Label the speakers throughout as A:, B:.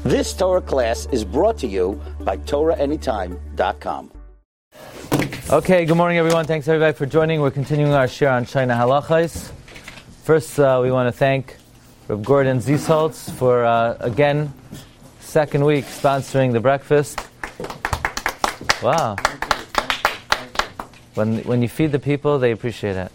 A: This Torah class is brought to you by TorahAnytime.com.
B: Okay, good morning everyone. Thanks everybody for joining. We're continuing our share on Shayna Halachos. First, we want to thank Reb Gordon Ziesholtz for, again, second week sponsoring the breakfast. Wow. When you feed the people, they appreciate it.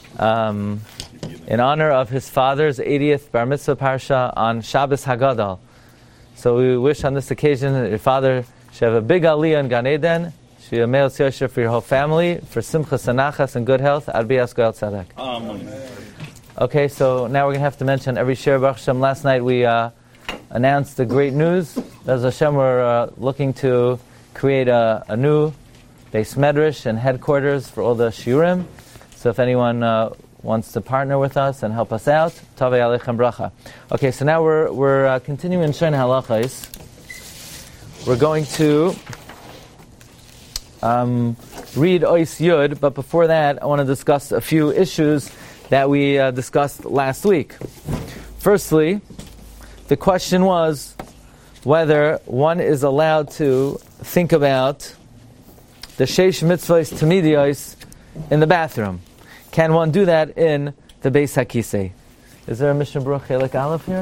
B: In honor of his father's 80th Bar Mitzvah Parsha on Shabbos Hagadol. So we wish on this occasion that your father should have a big aliyah in Gan Eden, should be a me'il yosher for your whole family, for simchas and nachas and good health. Ad bi'as goel tzedek. Amen. Okay, so now we're going to have to mention every share. Baruch Hashem, last night we announced the great news. As Hashem, we're looking to create a new Beis Medrash and headquarters for all the shiurim. So if anyone wants to partner with us and help us out, Tavei Aleichem Bracha. Okay, so now we're continuing in Shayna Halachos. We're going to read Ois Yud, but before that, I want to discuss a few issues that we discussed last week. Firstly, the question was whether one is allowed to think about the Sheish Mitzvahs Tamidiyos in the bathroom. Can one do that in the Beis HaKisei? Is there a Mishnah Berurah Chelik Aleph here?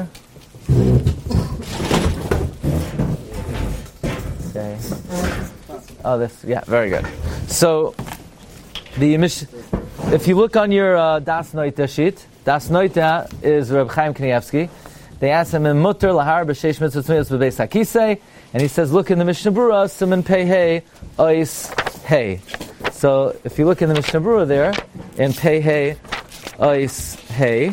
B: Okay. Oh, this, yeah, very good. So, if you look on your Das Noita sheet, Das Noita is Reb Chaim Kanievsky. They asked him, in Mutter Lahar B'Sheish Mitzvahs Tamidiyos B'Beis HaKisei, and he says, look in the Mishnah Berurah, Siman Pei Hei, Ois Hei. So, if you look in the Mishnah Berurah there, in Pei Hei, Ois Hei,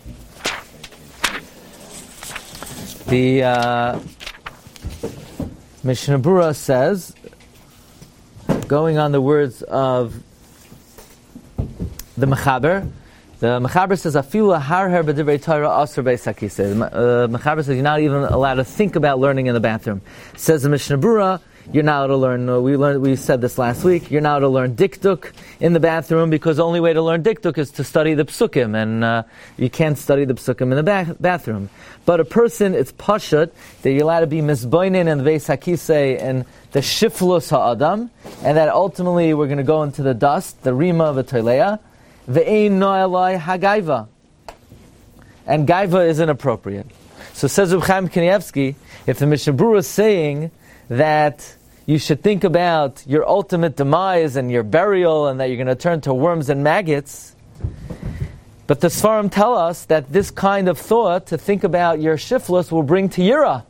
B: the Mishnah Berurah says, going on the words of the Mechaber says, Afilu harher b'divrei Torah asur beis hakisei. The Mechaber says, you're not even allowed to think about learning in the bathroom. Says the Mishnah Berurah, you're not allowed to learn, we said this last week, you're not allowed to learn dikduk in the bathroom because the only way to learn dikduk is to study the psukim, and you can't study the psukim in the bathroom. But a person, it's pashut, that you're allowed to be misboinin in the Beis HaKisei and the shiflus ha'adam, and that ultimately we're going to go into the dust, the rima of a toileya, ve'ein no'elai ha'gaiva. And gaiva is inappropriate. So says Reb Chaim Kanievsky, if the Mishnah Berurah is saying that you should think about your ultimate demise and your burial and that you're going to turn to worms and maggots, but the Sfarim tell us that this kind of thought, to think about your shiflus, will bring to yira.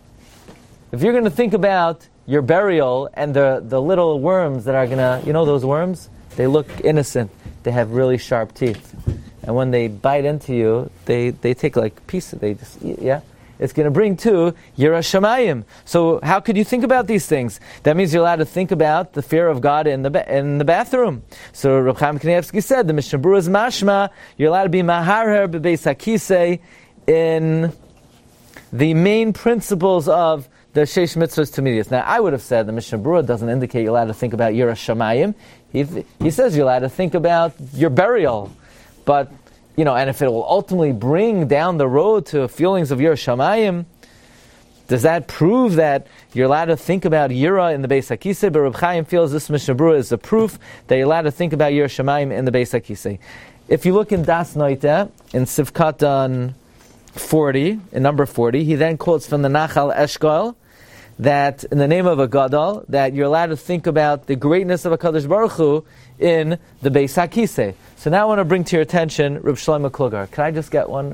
B: If you're going to think about your burial and the little worms that are going to, you know those worms? They look innocent. They have really sharp teeth. And when they bite into you, they take like pieces, they just eat, yeah? It's going to bring to Yira Shamayim. So how could you think about these things? That means you're allowed to think about the fear of God in the bathroom. So Reb Chaim Kanievsky said, the Mishnah Berurah is mashma, you're allowed to be maharher b'beis hakisei in the main principles of the Sheish Mitzvahs Tamidiyos. Now I would have said the Mishnah Berurah doesn't indicate you're allowed to think about Yira Shamayim. He says you're allowed to think about your burial. But and if it will ultimately bring down the road to feelings of Yira Shamayim, does that prove that you're allowed to think about Yira in the Beis HaKisei? But Reb Chaim feels this Mishnah Berurah is the proof that you're allowed to think about Yira Shamayim in the Beis HaKisei. If you look in Das Noita, in Sivkatan 40, in number 40, he then quotes from the Nachal Eshkol, that in the name of a Gadol, that you're allowed to think about the greatness of HaKadosh Baruch Hu in the Beis HaKisei. So now I want to bring to your attention Reb Shlomo Kluger. Can I just get one?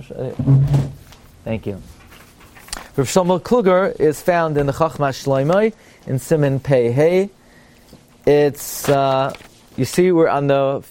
B: Thank you. Reb Shlomo Kluger is found in the Chachmas Shloimeh in Siman Pei Hei. It's, you see, we're on the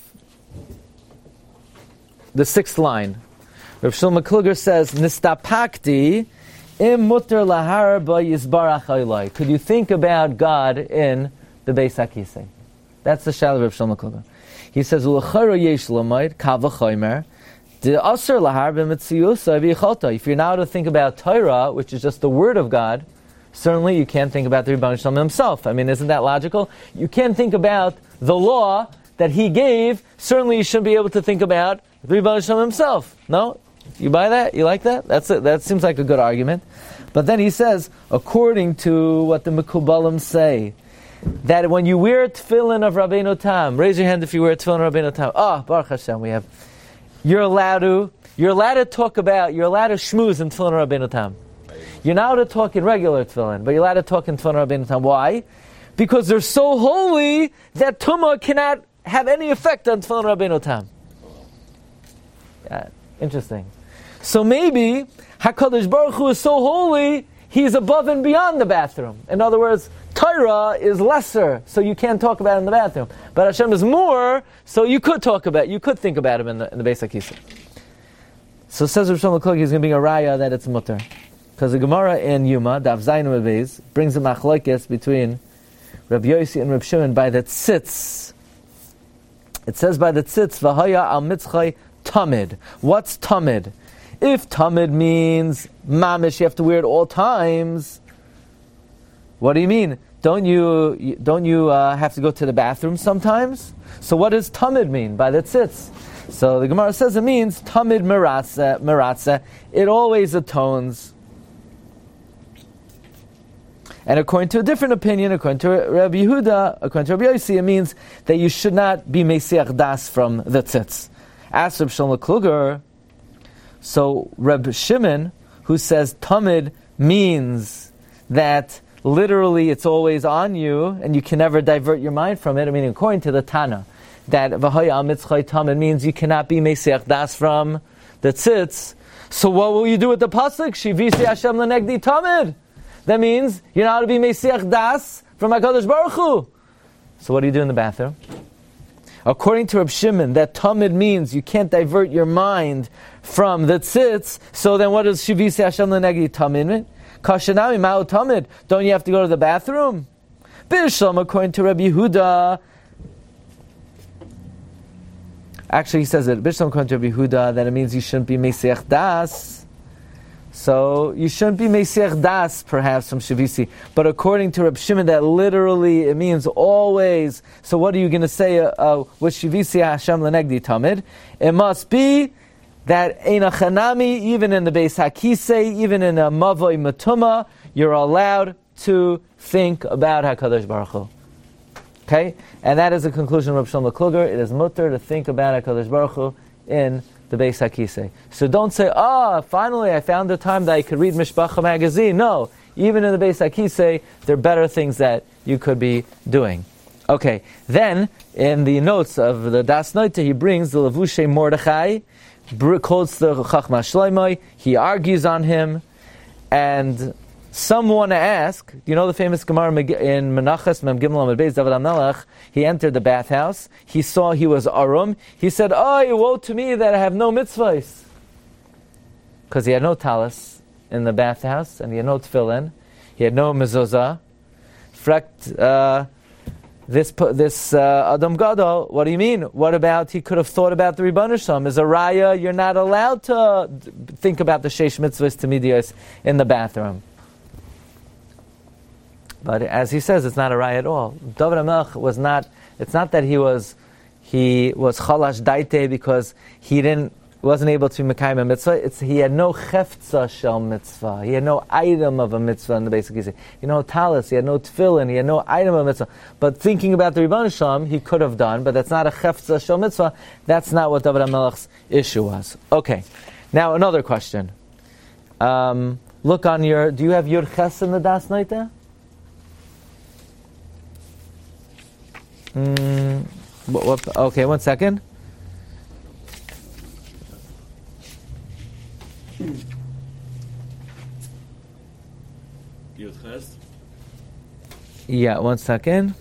B: 6th line. Reb Shlomo Kluger says, Nistapakti im mutter lahar ba yizbarach Eloi. Could you think about God in the Beis HaKisei? That's the shal of Reb Shlomo Kluger. He says, "Ulachara yesh lamayid kava chaymer de aser lahar b'metziusa v'yichalta." If you're now to think about Torah, which is just the word of God, certainly you can't think about the Rebbeinu Shalom himself. I mean, isn't that logical? You can't think about the law that he gave. Certainly, you shouldn't be able to think about the Rebbeinu Shalom himself. No, you buy that? You like that? That's it. That seems like a good argument. But then he says, according to what the Mekubalim say, that when you wear tefillin of Rabbeinu Tam, raise your hand if you wear tefillin of Rabbeinu Tam. Baruch Hashem, you're allowed to talk about, you're allowed to shmooze in tefillin of Rabbeinu Tam. You're not allowed to talk in regular tefillin, but you're allowed to talk in tefillin of Rabbeinu Tam. Why? Because they're so holy that tumah cannot have any effect on tefillin of Rabbeinu Tam. Interesting. So maybe HaKadosh Baruch Hu is so holy, he's above and beyond the bathroom. In other words, Torah is lesser, so you can't talk about it in the bathroom. But Hashem is more, so you could think about him in the Beis HaKisei. So says Rav Shlomo Klug, he's going to bring a raya that it's mutter. Because the Gemara in Yuma, Daf Zayin Beis, brings a machlokes between Rabbi Yossi and Rabbi Shimon by the tzitz. It says by the tzitz, V'haya al mitzchay tamid. What's tamid? If tamid means mamish, you have to wear it all times. What do you mean? Don't you have to go to the bathroom sometimes? So what does tamid mean by the tzitz? So the Gemara says it means tamid meratza. It always atones. And according to a different opinion, according to Rabbi Yehuda, according to Rabbi Yossi, it means that you should not be mesiach das from the tzitz. Ask Rabbi Shlomo Kluger. So Rabbi Shimon, who says tamid means that literally it's always on you and you can never divert your mind from it. I mean, according to the Tana, that v'haya mitzchay tamid means you cannot be mesiach das from the tzitz. So what will you do with the pasuk? Shivisi Hashem lenegdi tamid. That means you're not to be mesiach das from HaKadosh Baruch Hu. So what do you do in the bathroom? According to Reb Shimon, that tamid means you can't divert your mind from the tzitz. So then what does Shivisi Hashem lenegdi tamid mean? Kashanami ma'u tamid. Don't you have to go to the bathroom? Bishlam, according to Rabbi Yehuda. Actually, he says it. Bishlam, according to Rabbi Yehuda, that it means you shouldn't be mesiach das. So you shouldn't be mesiach das, perhaps, from Shivisi. But according to Reb Shimon, that literally it means always. So what are you going to say with Shivisi Hashem lenegdi tamid? It must be that Eina Chanami, even in the Beis HaKisei, even in a Mavoi Matuma, you're allowed to think about HaKadosh Baruch Hu. Okay? And that is the conclusion of Rav Shlomo Kluger. It is mutter to think about HaKadosh Baruch Hu in the Beis HaKisei. So don't say, finally I found the time that I could read Mishpacha magazine. No. Even in the Beis HaKisei, there are better things that you could be doing. Okay. Then, in the notes of the Das Noite, he brings the Levushe Mordechai, quotes the Chachma Shloimeh, he argues on him, and some want to ask, you know the famous Gemara in Menachos Mem Gimel Amud Beis, David HaMelech, he entered the bathhouse, he saw he was arum, he said, woe to me that I have no mitzvahs. Because he had no talis in the bathhouse, and he had no tefillin, he had no mezuzah. This Adam Gadol, what do you mean? What about, he could have thought about the Rebbeinu Shalom. As a raya, you're not allowed to think about the Sheish Mitzvahs to Midios in the bathroom. But as he says, it's not a raya at all. David HaMelech was not, it's not that he was chalash daite because he wasn't able to mekayim a mitzvah. He had no cheftza shel mitzvah. He had no item of a mitzvah in the basic case. He had no talis, he had no tefillin, he had no item of a mitzvah. But thinking about the Rebbeinu Shalom, he could have done, but that's not a cheftza shel mitzvah. That's not what David HaMelech's issue was. Okay. Now another question. Look on do you have Yud Ches in the Das Noite? Okay, 1 second. Yeah, 1 second.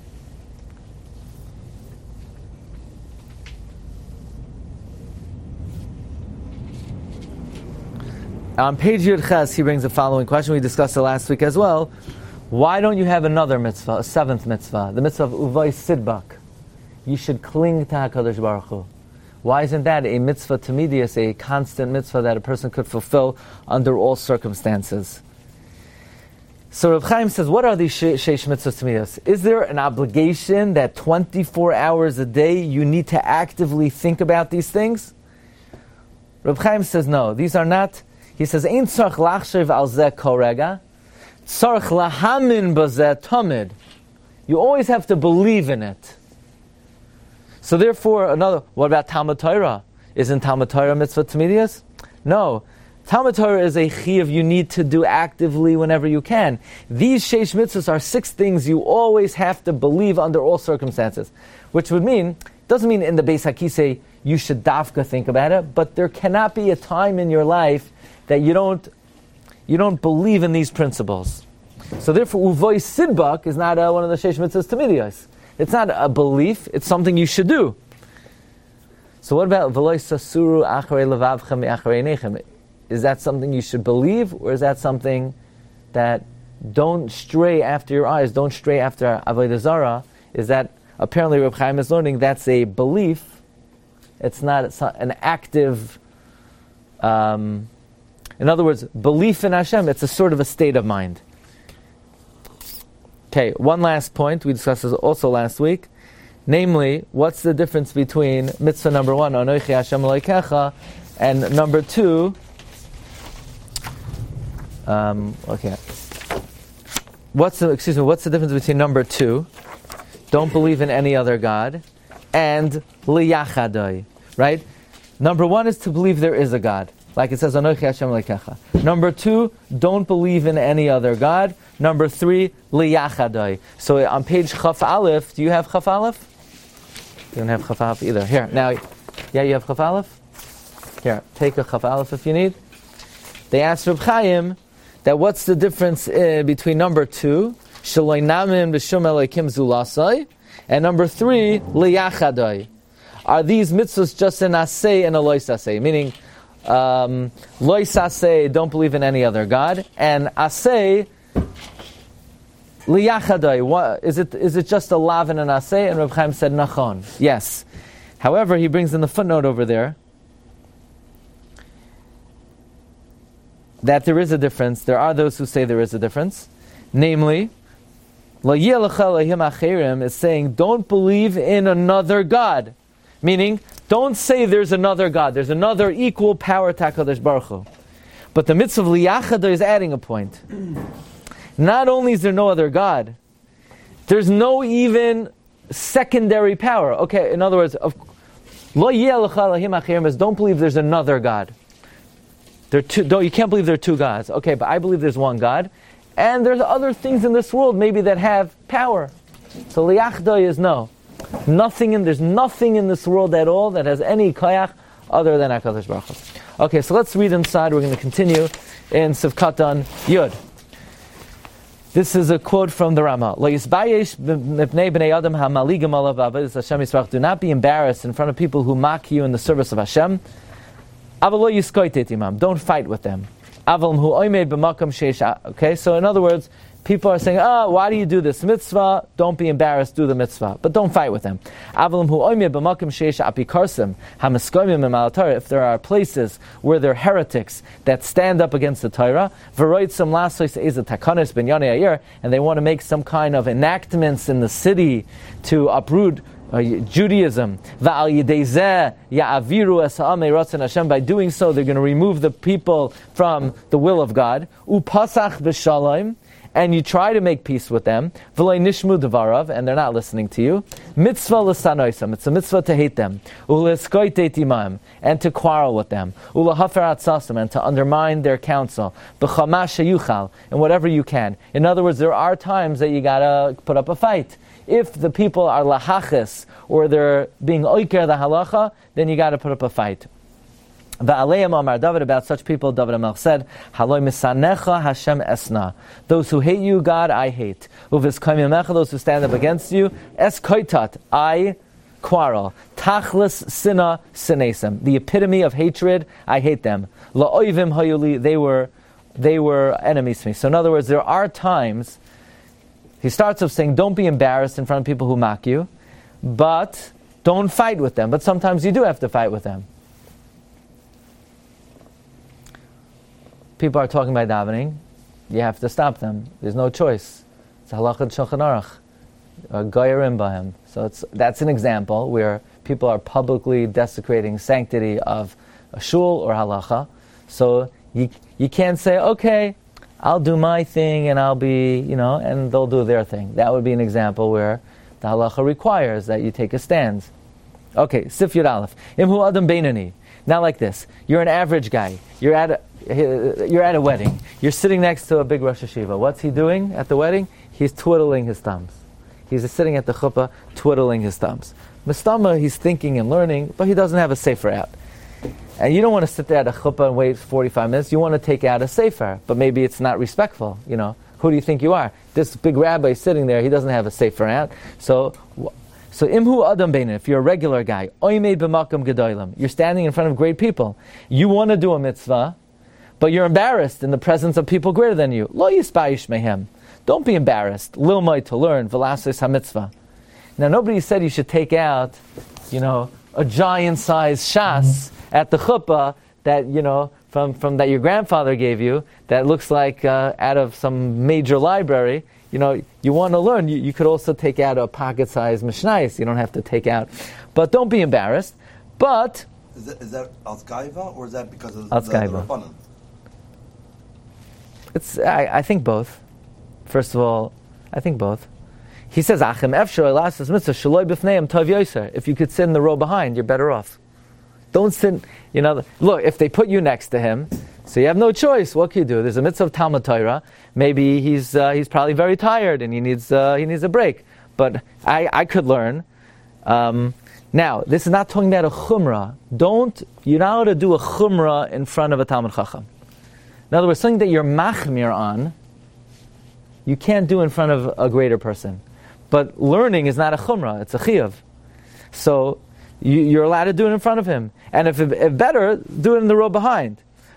B: On page Yud Ches, he brings the following question. We discussed it last week as well. Why don't you have another mitzvah, a seventh mitzvah, the mitzvah of Uvay Sidbak? You should cling to HaKadosh Baruch Hu. Why isn't that a mitzvah tamidius, a constant mitzvah that a person could fulfill under all circumstances? So Reb Chaim says, what are these sheish mitzvahs tamidius? Is there an obligation that 24 hours a day you need to actively think about these things? Reb Chaim says no. These are not. He says, Ein tzarich lachshav al zeh kol rega, tzarich lahamin bazeh tamid. You always have to believe in it. So therefore, what about Talmud Torah? Isn't Talmud Torah mitzvah tamidius? No. Talmud Torah is a chiyuv you need to do actively whenever you can. These sheish mitzvahs are 6 things you always have to believe under all circumstances. Which would mean, doesn't mean in the Beis HaKisei you should dafka think about it, but there cannot be a time in your life that you don't believe in these principles. So therefore, uvoy sidbak is not one of the sheish mitzvahs tamidios. It's not a belief, it's something you should do. So what about v'lo sasuru acharei levavchem acharei nechem? Is that something you should believe, or is that something that don't stray after your eyes, don't stray after avodah zarah? Is that, apparently Reb Chaim is learning, that's a belief. It's not an active, in other words, belief in Hashem, it's a sort of a state of mind. Okay, one last point, we discussed this also last week, namely, what's the difference between mitzvah number 1, Anochi Hashem Elokecha, and number 2, what's the difference between number 2, don't believe in any other God, and liyachadai, right? Number 1 is to believe there is a God, like it says, Anochi Hashem Elokecha. Number 2, don't believe in any other God. Number 3, liyachadai. So on page Chaf Aleph, do you have Chaf Aleph? You don't have Chaf Aleph either. Here, now, yeah, you have Chaf Aleph? Here, take a Chaf Aleph if you need. They asked Reb Chaim that what's the difference between number 2, Shaloi Namim B'Shum Elokim Zulasai, and number 3, liyachadai. Are these mitzvahs just an asay and a lois asay? Meaning, lois asay, don't believe in any other God, and asay, liyachadai. Is it just a lav and an asay? And Reb Chaim said, nachon. Yes. However, he brings in the footnote over there that there is a difference. There are those who say there is a difference. Namely, lo yeh lecha Elohim acherim is saying, don't believe in another God. Meaning, don't say there's another God. There's another equal power to HaKadosh Baruch Hu. But the mitzvah of liyachadai is adding a point. Not only is there no other God, there's no even secondary power. Okay, in other words, lo yeh lecha Elohim acherim is don't believe there's another God. You can't believe there are 2 gods. Okay, but I believe there's one God, and there's other things in this world maybe that have power. So liyachdai is no. There's nothing in this world at all that has any koyach other than HaKadosh Baruch Hu. Okay, so let's read inside. We're going to continue in Sivkatan Yud. This is a quote from the Rama. Do not be embarrassed in front of people who mock you in the service of Hashem. Don't fight with them. Okay, so in other words, people are saying, why do you do this mitzvah? Don't be embarrassed, do the mitzvah. But don't fight with them. If there are places where there are heretics that stand up against the Torah, and they want to make some kind of enactments in the city to uproot Judaism, by doing so they're going to remove the people from the will of God. And you try to make peace with them, and they're not listening to you. Mitzvah l'sanoisam, it's a mitzvah to hate them, and to quarrel with them, and to undermine their counsel, and whatever you can. In other words, there are times that you gotta put up a fight. If the people are lahachis, or they're being oiker the halacha, then you gotta put up a fight. Va'aleim Amar David, about such people, David HaMelech said, Haloi misanecha Hashem esna. Those who hate you, God, I hate. Uviskayim, those who stand up against you, eskoitat, I quarrel. Tachlis sina sinesem. The epitome of hatred, I hate them. La'oivim hayuli, they were enemies to me. So in other words, there are times, he starts off saying, don't be embarrassed in front of people who mock you, but don't fight with them. But sometimes you do have to fight with them. People are talking by davening, you have to stop them. There's no choice. It's halakha Shulchan Aruch, goyerim bahem. So that's an example where people are publicly desecrating sanctity of a shul or halacha. So You can't say, okay, I'll do my thing and I'll be, and they'll do their thing. That would be an example where the halacha requires that you take a stand. Okay, Sif Yud Aleph. Imhu Adam Beinani. Now like this. You're an average guy. You're at a wedding. You're sitting next to a big Rosh Hashiva. What's he doing at the wedding? He's twiddling his thumbs. He's sitting at the chuppah, twiddling his thumbs. Mistama, he's thinking and learning, but he doesn't have a sefer out. And you don't want to sit there at a chuppah and wait 45 minutes. You want to take out a sefer, but maybe it's not respectful. Who do you think you are? This big rabbi sitting there, he doesn't have a sefer out. So imhu adam beinin, if you're a regular guy, oimei b'makam gedolim, you're standing in front of great people. You want to do a mitzvah, but you're embarrassed in the presence of people greater than you. Lo yispayish mehem. Don't be embarrassed. Lilmai, to learn, v'lasos ha-mitzvah. Now nobody said you should take out, a giant-sized shas at the chuppah that, from that your grandfather gave you, that looks like out of some major library. You want to learn. You could also take out a pocket-sized mishnayos. You don't have to take out. But don't be embarrassed. But...
C: Is that Alzgaiva, or is that because of the Rabbanan?
B: I think both. First of all, I think both. He says, Achem efshar elasas mitzvah shaloi b'fneim tov yoser. If you could sit in the row behind, you're better off. Don't sit, look, if they put you next to him, so you have no choice, what can you do? There's a mitzvah of Talmud Torah. Maybe he's probably very tired and he needs a break. But I could learn. Now, this is not talking about a chumrah. You're not allowed to do a chumrah in front of a Talmud Chacham. In other words, something that you're machmir on, you can't do in front of a greater person. But learning is not a chumrah, it's a chiyuv. So you're allowed to do it in front of him. And if better, do it in the row behind.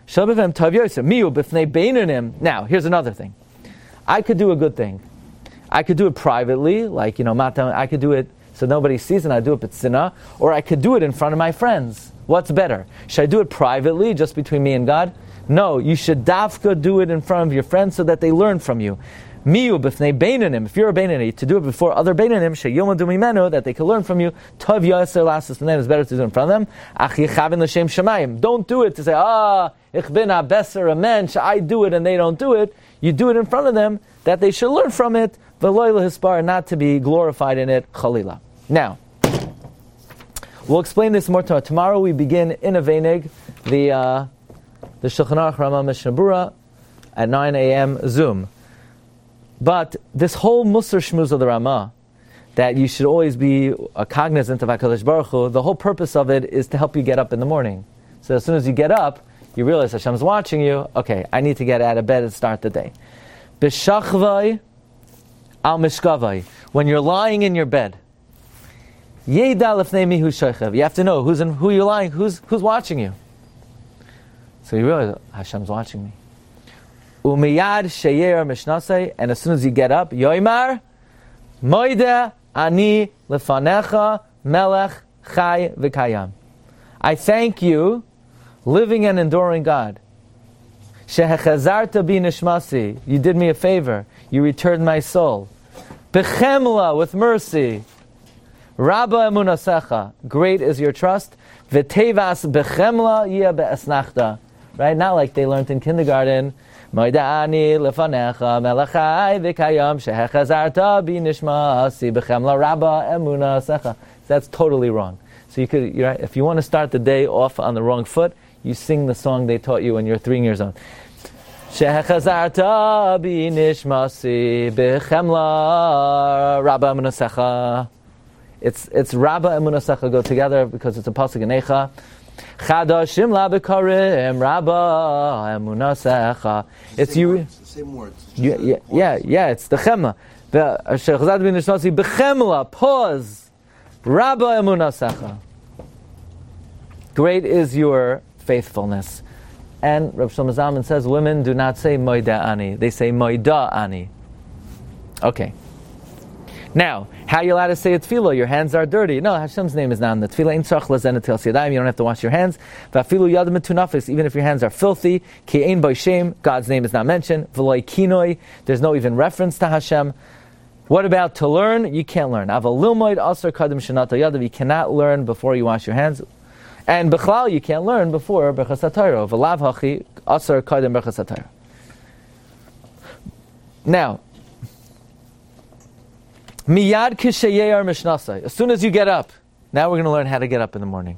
B: Now, here's another thing. I could do a good thing. I could do it privately, like, I could do it so nobody sees and I do it b'tzina, or I could do it in front of my friends. What's better? Should I do it privately, just between me and God? No, you should dafka do it in front of your friends so that they learn from you. Miyu b'fnei beinanim, if you're a beinani, to do it before other beinanim, sheyomadu mimenu, that they can learn from you. Tov yaser lasas b'neim, it's better to do it in front of them. Ach yichavin l'shem shamayim. Don't do it to say, ich bin a besser a mensch, I do it and they don't do it. You do it in front of them, that they should learn from it, v'loy lehispar, not to be glorified in it, chalila. Now, we'll explain this more tomorrow. Tomorrow we begin in a Veinig, the Shulchan Aruch Rama Mishnah Berurah at 9 a.m. Zoom. But this whole Musar Shmuz of the Rama, that you should always be cognizant of HaKadosh Baruch Hu, the whole purpose of it is to help you get up in the morning. So as soon as you get up, you realize Hashem's watching you. Okay, I need to get out of bed and start the day. B'shachvai al mishkavai. When you're lying in your bed, Yeda lefnei mihu shochev. You have to know who you're lying, who's watching you. So you realize Hashem's watching me. Umiyad sheyer mishnasei, and as soon as you get up, Yoimar moide ani lefanecha melech chai v'kayam. I thank you, living and enduring God. Shehechazarta bi nishmasi. You did me a favor. You returned my soul. Bechemla, with mercy. Rabba emunasecha. Great is your trust. V'tevas bechemla yeh be'esnachta. Right? Not like they learned in kindergarten. Moidani lefanecha melachai v'kayam shehechazarta bi nishmasi bechemla rabba emunasecha. That's totally wrong. So you could, if you want to start the day off on the wrong foot, you sing the song they taught you when you're 3 years old. Shehechazarta bi nishmasi bechemla rabba emunasecha. It's rabba emunasecha go together because it's a pasuk in Eicha. Chadashim la bekarim rabba emunasecha. It's you.
C: It's the same words.
B: Yeah. It's the chemla. The shechazat bin nishmasi bechemla. Pause. Rabba emunasecha. Great is your faithfulness. And Rav Shlomo Zalman says women do not say moida ani; they say moida ani. Okay. Now, how are you allowed to say a tefillah? Your hands are dirty. No, Hashem's name is not in the tefillah. Ein tzarich lazen etil yadayim. You don't have to wash your hands. V'afilu yad metunafis. Even if your hands are filthy, ki ein bo shem. God's name is not mentioned. V'loi kinoi. There's no even reference to Hashem. What about to learn? You can't learn. Aval lilmoid asar kadim shenata yadav. You cannot learn before you wash your hands. And Bechlal, you can't learn before Berchas HaTorah. V'lav hachi asar kodem Berchas HaTorah. Now, miyad kishayeyar mishnasai. As soon as you get up, now we're going to learn how to get up in the morning.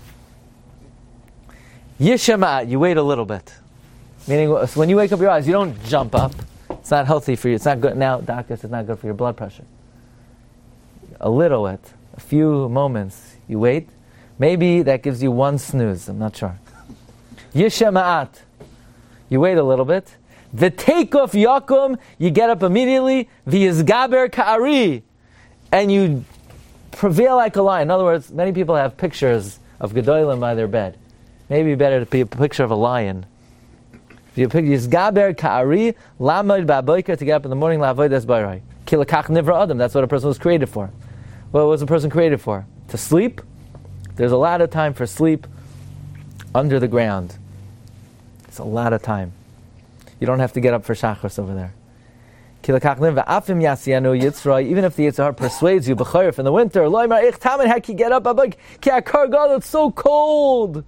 B: Yishema'at, you wait a little bit. Meaning, when you wake up your eyes, you don't jump up. It's not healthy for you. It's not good. Now, doctors, it's not good for your blood pressure. A little bit. A few moments. You wait. Maybe that gives you one snooze. I'm not sure. Yishema'at. You wait a little bit. The takeoff yakum, you get up immediately. V'yizgaber ka'ari. And you prevail like a lion. In other words, many people have pictures of Gedolim by their bed. Maybe better to be a picture of a lion. Yizgaber ka'ari, lamod ba'boiker, to get up in the morning, la'avoid es barai. Kilakach nivra adam, that's what a person was created for. What was a person created for? To sleep? There's a lot of time for sleep under the ground. It's a lot of time. You don't have to get up for shachris over there. Even if the Yitzhar persuades you, b'chayif in the winter, how can you get up? It's so cold.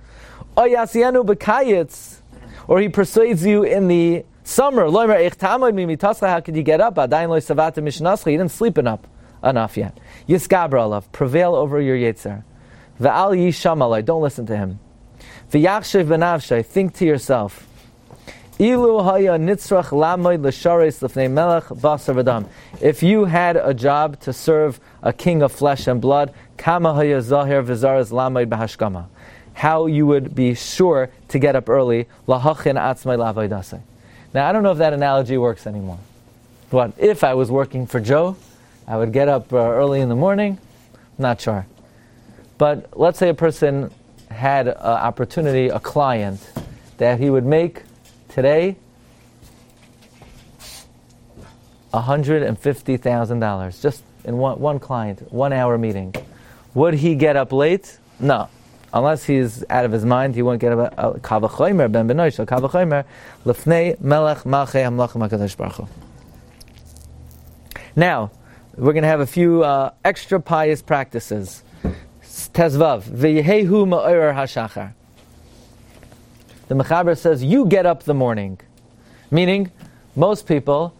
B: Or he persuades you in the summer, how could you get up? You didn't sleep enough yet. Yiskabra alav, prevail over your Yitzhar. V'al yisham alai, don't listen to him. V'yachshev b'navshay, think to yourself. Ilu haya nitzrach lamoid l'shareis l'fnei melech basar v'dam. If you had a job to serve a king of flesh and blood, kama haya zahir v'zaras lamoid b'hashkama. How you would be sure to get up early, lahachin atzmai la'avoidasai. Now, I don't know if that analogy works anymore. What, if I was working for Joe, I would get up early in the morning? Not sure. But let's say a person had an opportunity, a client, that he would make today $150,000, just in one client, 1 hour meeting. Would he get up late? No. Unless he's out of his mind, he won't get up. Kavachoymer ben benoish, kavachoymer lefnei melech malchei hamlachim hakadosh baruch hu. Now, we're going to have a few extra pious practices. Tezvav, v'yehehu ma'orer hashachar. The Mechaber says, you get up the morning. Meaning, most people,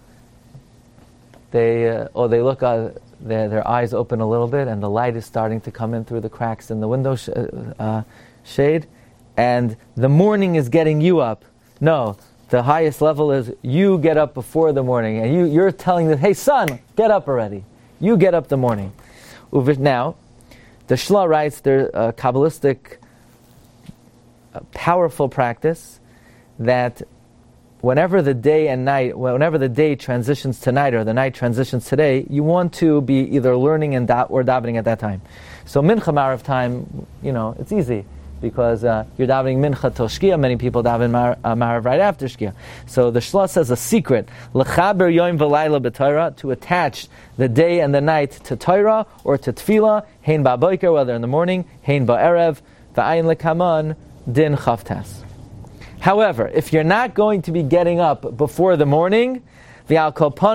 B: they look at their eyes open a little bit, and the light is starting to come in through the cracks in the window shade, and the morning is getting you up. No, the highest level is you get up before the morning, and you're telling them, hey son, get up already. You get up the morning. Now, the Shla writes, there's a Kabbalistic powerful practice that whenever the day transitions to night or the night transitions to day, you want to be either learning or davening at that time. So Mincha Marav time, it's easy because you're davening Mincha till Shkia. Many people daven Marav right after Shkia. So the Shla says a secret, L'chaber Yom V'Layla B'Torah, to attach the day and the night to Torah or to Tefillah, Hein Ba'Boiker, whether in the morning, Hein Ba'Erev, V'ayin L'Kaman, Din Chavtas. However, if you're not going to be getting up before the morning, at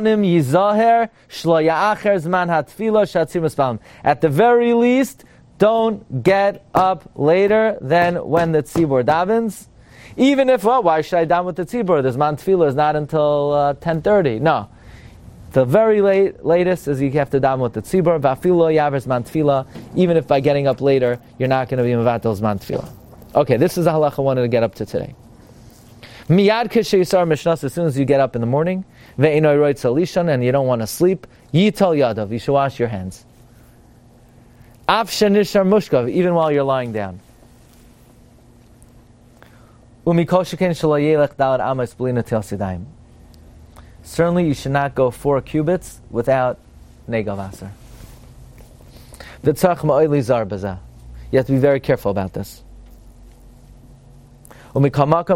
B: the very least, don't get up later than when the tzibur davens. Even if, why should I daven with the tzibur? The Zman Tefillah is not until 10:30. No. The very latest is you have to daven with the tzibur. Even if by getting up later, you're not going to be mevatel Zman Tefillah. Okay, this is the halacha I wanted to get up to today. Miyad k'sheyisar mishnas, as soon as you get up in the morning, ve'inoi roitza lishan, and you don't want to sleep, yital yadav, you should wash your hands. Af shenishar mushkav, even while you're lying down. Umikol sheken shelo yelech dalad amas b'lina tel sidayim. Certainly you should not go 4 cubits without negal vaser. V'tzarch ma'oi lizar bazah. You have to be very careful about this. Okay,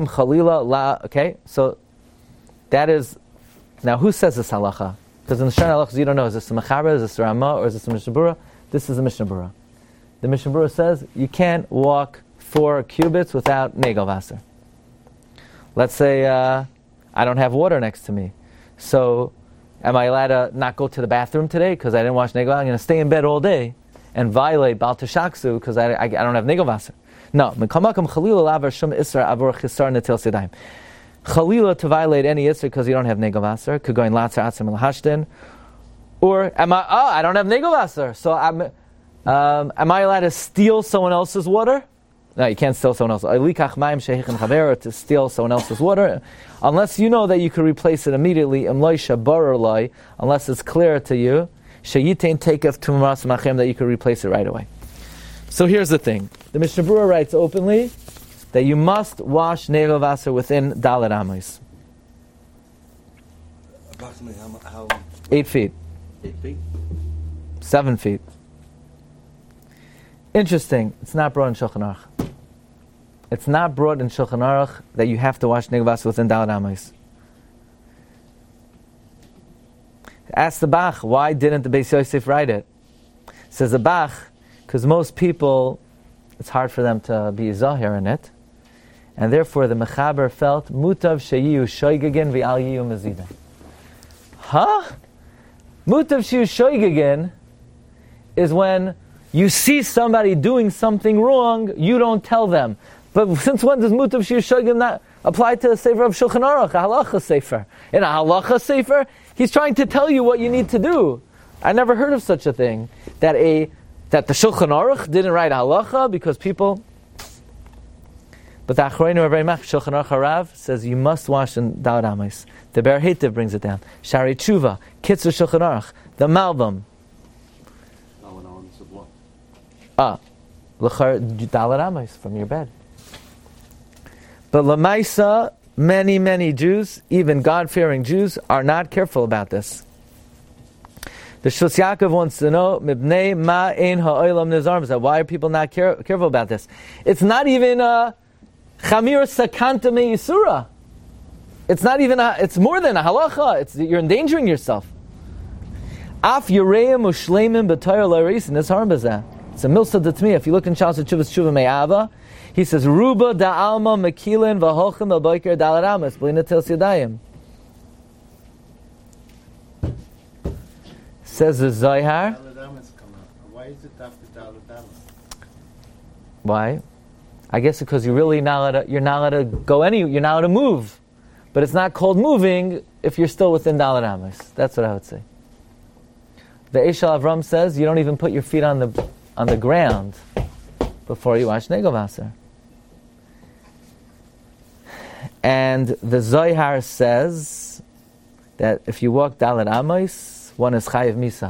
B: so that is, now who says this halacha? Because in the Shana halachas you don't know, is this the Mechaber, is this the Ramah, or is this the Mishnah Berurah? This is the Mishnah Berurah. The Mishnah Berurah says you can't walk 4 cubits without negal vaser. Let's say I don't have water next to me. So am I allowed to not go to the bathroom today because I didn't wash negal? I'm going to stay in bed all day and violate Baal Teshaksu because I don't have negal vaser. No. Mekamakam chalila lavar shum isra avor chisar netil sedayim. Chalila to violate any isra because you don't have negel vaser could go in latzar atzim lahashtin. Or I don't have negel vaser, so am I allowed to steal someone else's water? No, you can't steal someone else's. To steal someone else's water, unless you know that you could replace it immediately. Unless it's clear to you, that you could replace it right away. So here's the thing: the Mishnah Berurah writes openly that you must wash negel vaser within Dalet Amos.
C: Approximately how?
B: 8 feet.
C: 8 feet.
B: 7 feet. Interesting. It's not brought in Shulchan Aruch. It's not brought in Shulchan Aruch that you have to wash negel vaser within Dalet Amos. Ask the Bach, why didn't the Beis Yosef write it? Says the Bach, because most people, it's hard for them to be zahir in it, and therefore the Mechaber felt mutav sheyu shoygegin v'al yiyu mezida. Mutav sheyu shoygegin is when you see somebody doing something wrong, you don't tell them. But since when does mutav sheyu shoygegin not apply to the Sefer of Shulchan Aruch, a halacha sefer? In a halacha sefer, he's trying to tell you what you need to do. I never heard of such a thing, that the Shulchan Aruch didn't write a halacha because people. But the Achroinu are very much. Shulchan Aruch Harav says you must wash in Dalet Amos. The Ber Heitev brings it down. Shari Tshuva, Kitzur Shulchan Aruch, the Malbim. L'char Dalet Amos from your bed. But Lamaisa, many Jews, even God-fearing Jews, are not careful about this. The Shus Yaakov wants to know, Mibnei ma ein ha'olam nizar, why are people not careful about this? It's not even a chamir sakanta me yisura. It's not even it's more than a halacha. You're endangering yourself. Af yureim ushleimim b'tayr l'reisin nizar b'zeh. It's a milsa d'tmi. If you look in Shas Tshuvas Tshuva Me'ava, he says, Ruba da'alma mekilin v'holchim al-boiker Dalet Amos b'lina tel yadayim. Says the Zohar.
D: Why is it after Dalet Amos?
B: Why? I guess because you're not allowed to go you're not allowed to move. But it's not called moving if you're still within Dalet Amos. That's what I would say. The Eshel Avram says you don't even put your feet on the ground before you wash negel vaser. And the Zohar says that if you walk Dalet Amos, one is chayiv misa.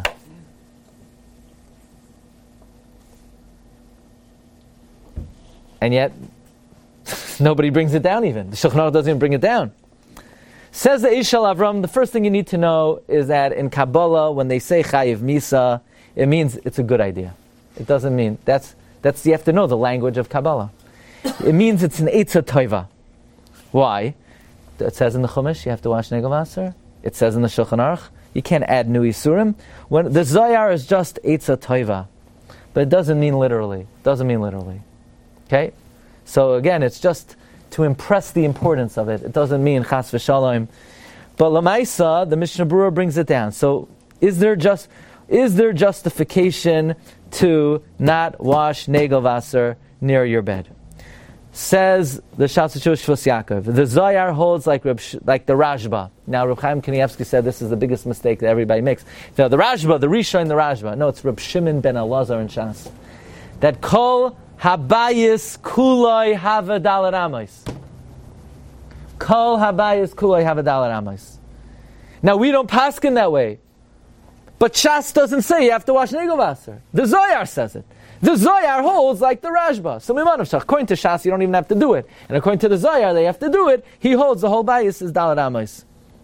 B: And yet, nobody brings it down even. The Shulchan Aruch doesn't even bring it down. Says the Eshel Avram, the first thing you need to know is that in Kabbalah, when they say chayiv misa, it means it's a good idea. It doesn't mean, that's you have to know the language of Kabbalah. It means it's an eitzah toiva. Why? It says in the Chumash, you have to wash negel vaser. It says in the Shulchan Aruch, you can't add new isurim. When the Zohar is just eitzah toiva, but it doesn't mean literally. Okay? So again, it's just to impress the importance of it. It doesn't mean chas v'shalom. But Lamaisa, the Mishnah Berurah brings it down. So is there justification to not wash negel vaser near your bed? Says the Shas Shvus Yaakov. The Zohar holds like the Rashba. Now Reb Chaim Kanievsky said this is the biggest mistake that everybody makes. Now the Rashba, the Rishon in the Rashba. No, it's Reb Shimon ben Elazar in Shas. That kol habayis kuloi hava Dalet Amos. Kol habayis kuloi hava Dalet Amos. Now we don't paskin that way. But Shas doesn't say you have to wash negel vaser. The Zohar says it. The Zohar holds like the Rashba. So according to Shas, you don't even have to do it. And according to the Zohar, they have to do it. He holds the whole bias is Dalet Amos.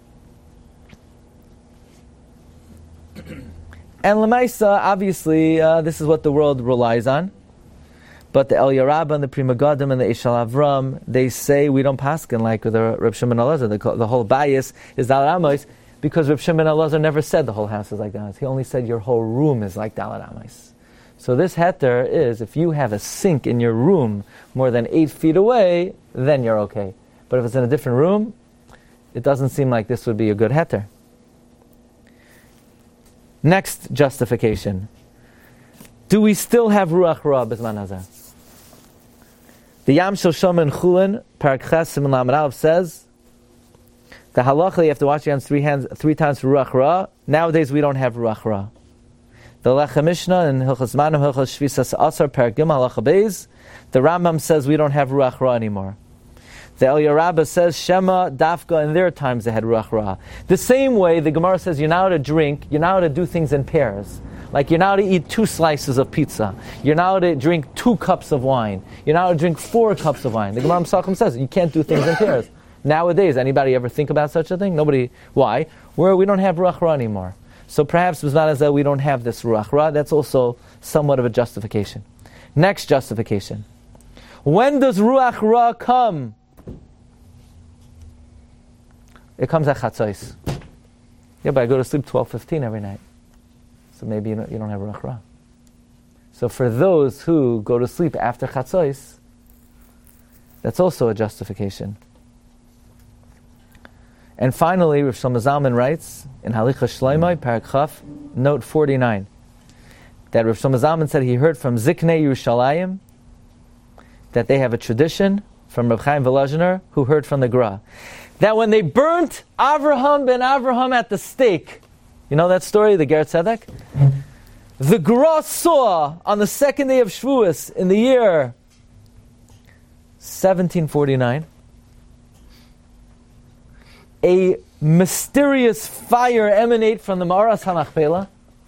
B: And Lemaisa, obviously, this is what the world relies on. But the Eliyah Rabbah and the Pri Megadim and the Eshel Avram, they say we don't paskin like the Reb Shimon Elazar. The whole bias is Dalet Amos because Reb Shimon Elazar never said the whole house is like that. He only said your whole room is like Dalet Amos. So this heter is, if you have a sink in your room more than 8 feet away, then you're okay. But if it's in a different room, it doesn't seem like this would be a good heter. Next justification. Do we still have Ruach Ra B'zman Hazeh? The Yam Shel Shoma in Chulin, Parak Ches Siman Lamed Aleph says, the halacha you have to wash your hands 3 times for Ruach Ra. Nowadays we don't have Ruach Ra. The Lechem Mishnah in Hilchos Manim, Hilchos Shvisas Asar, Parak Gimel, Halacha Beis, the Rambam says we don't have Ruach Ra anymore. The Eliyah Rabbah says Shema, Dafka, in their times they had Ruach Ra. The same way the Gemara says you're not allowed to drink, you're not allowed to do things in pairs. Like you're not allowed to eat 2 slices of pizza. You're not allowed to drink 2 cups of wine. You're not allowed to drink 4 cups of wine. The Gemara Pesachim says you can't do things in pairs. Nowadays, anybody ever think about such a thing? Nobody. Why? We don't have Ruach Ra anymore. So perhaps it's not as though we don't have this Ruach Ra. That's also somewhat of a justification. Next justification. When does Ruach Ra come? It comes at Chatzos. Yeah, but I go to sleep 12:15 every night. So maybe you don't have Ruach Ra. So for those who go to sleep after Chatzos, that's also a justification. And finally, Rav Shlomo Zalman writes in Halichos Shloimeh, Parak Chaf, note 49, that Rav Shlomo Zalman said he heard from Ziknei Yerushalayim that they have a tradition from Rav Chaim Volozhiner, who heard from the Gra, that when they burnt Avraham ben Avraham at the stake, you know that story, the Ger Tzedek? The Gra saw on the second day of Shavuos in the year 1749 a mysterious fire emanate from the Ma'aras HaMachpelah.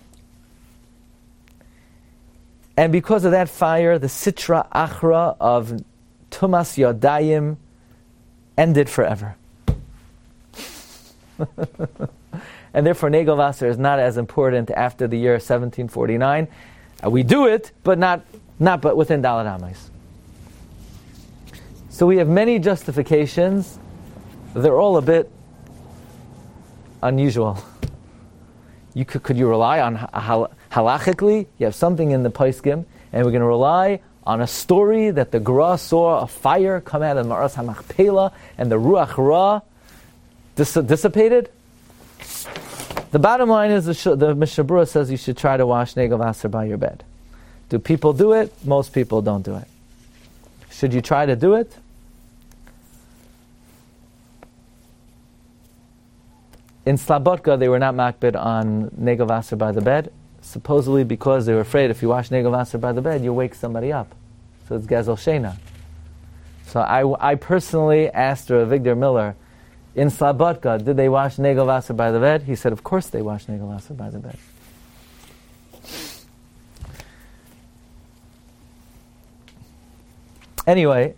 B: And because of that fire, the Sitra Achra of Tumas Yodayim ended forever. And therefore Negel Vaser is not as important after the year 1749. We do it, but not but within Daled Amos. So we have many justifications. They're all a bit unusual. Could you rely on halachically? You have something in the Poskim, and we're going to rely on a story that the Gra saw a fire come out of the Ma'aras HaMachpelah and the Ruach Ra dissipated. The bottom line is the Mishnah Berurah says you should try to wash Negel Vaser by your bed. Do people do it? Most people don't do it. Should you try to do it? In Slabodka, they were not makbid on Negel Vaser by the bed, supposedly because they were afraid if you wash Negel Vaser by the bed, you wake somebody up. So it's Gezel Shena. So I personally asked Rav Avigdor Miller, in Slabodka, did they wash Negel Vaser by the bed? He said, of course they wash Negel Vaser by the bed. Anyway,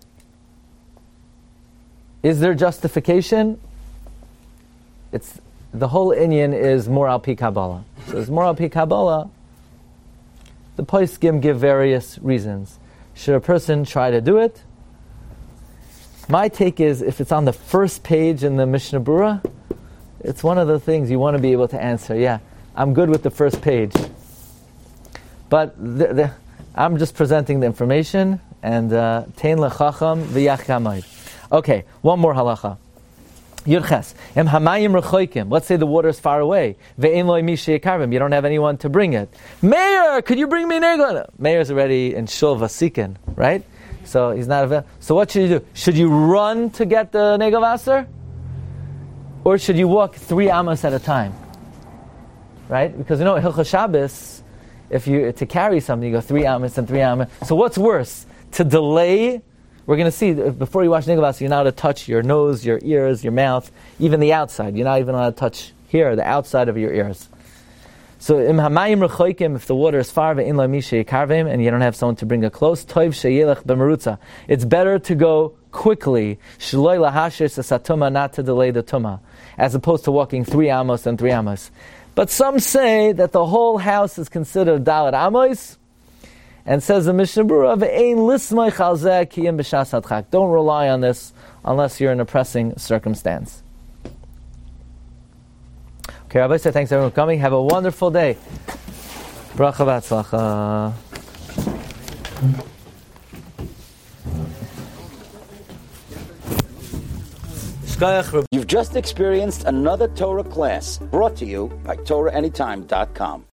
B: is there justification? It's the whole inyan is more al pi Kabbalah. So it's more al pi Kabbalah. The poskim give various reasons. Should a person try to do it? My take is, if it's on the first page in the Mishnah Berurah, it's one of the things you want to be able to answer. Yeah, I'm good with the first page. But I'm just presenting the information, and tein lechacham v'yach kamayid. Okay, one more halacha. Yurches. Em hamayim rechoikim. Let's say the water is far away. Ve'en loy mi she'yakarvim. You don't have anyone to bring it. Meir, could you bring me negel? Meir's already in shul vasikin, right? So he's not available. So what should you do? Should you run to get the Negel Vaser? Or should you walk 3 amos at a time? Right? Because Hilchos Shabbos, to carry something, you go 3 amos and 3 amos. So what's worse? To delay? We're going to see, before you wash Negel Vaser, you're not allowed to touch your nose, your ears, your mouth, even the outside. You're not even allowed to touch here, the outside of your ears. So im hamayim rechoikim, if the water is far, ve'in lo mi she'yakarvim, and you don't have someone to bring it close, toiv she'yelech b'merutza. It's better to go quickly, shloi lahashish esatuma, not to delay the tuma, as opposed to walking 3 amos and 3 amos. But some say that the whole house is considered Daled Amos, and says the Mishnah Berurah, ve'ein lismay chalzeh kiyim b'shas hadchak. Don't rely on this unless you're in a pressing circumstance. Okay, Rabbi said, thanks everyone for coming. Have a wonderful day. Bracha v'atzlacha.
A: You've just experienced another Torah class brought to you by TorahAnytime.com.